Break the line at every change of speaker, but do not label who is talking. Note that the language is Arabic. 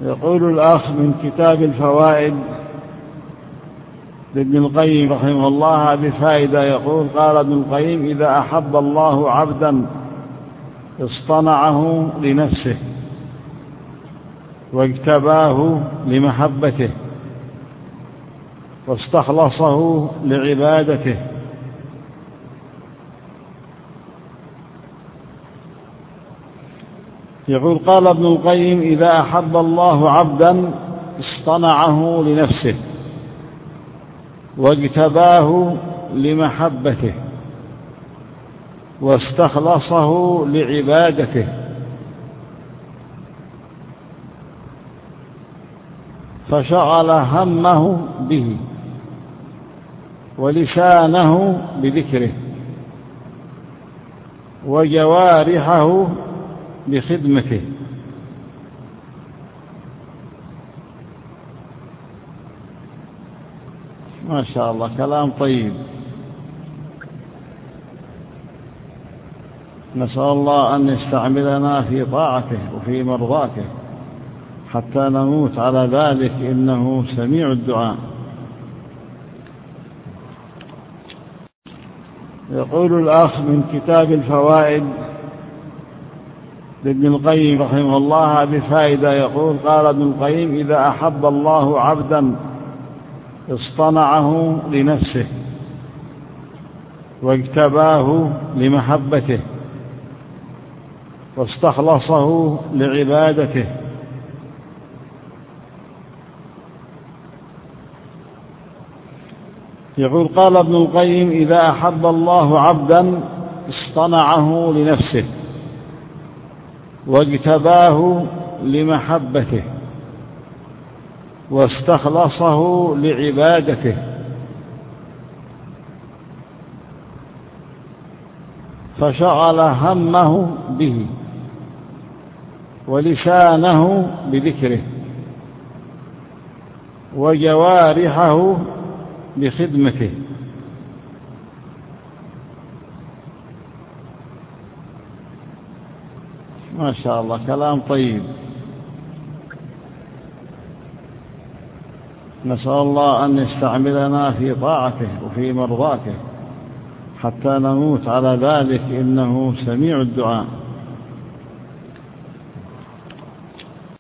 يقول الأخ من كتاب الفوائد لابن القيم رحمه الله بفائدة. يقول: قال ابن القيم: إذا أحب الله عبدا اصطنعه لنفسه واجتباه لمحبته واستخلصه لعبادته، يقول: قال ابن القيم: إذا أحب الله عبدا اصطنعه لنفسه واجتباه لمحبته واستخلصه لعبادته، فشغل همه به ولسانه بذكره وجوارحه بخدمته. ما شاء الله، كلام طيب. نسأل الله أن يستعملنا في طاعته وفي مرضاته حتى نموت على ذلك، إنه سميع الدعاء. يقول الأخ من كتاب الفوائد لابن القيم رحمه الله بفائدة. يقول: قال ابن القيم: إذا أحب الله عبدا اصطنعه لنفسه واجتباه لمحبته واستخلصه لعبادته، يقول: قال ابن القيم: إذا أحب الله عبدا اصطنعه لنفسه واجتباه لمحبته واستخلصه لعبادته، فشغل همه به ولسانه بذكره وجوارحه بخدمته. ما شاء الله، كلام طيب. نسأل الله أن يستعملنا في طاعته وفي مرضاته حتى نموت على ذلك، إنه سميع الدعاء.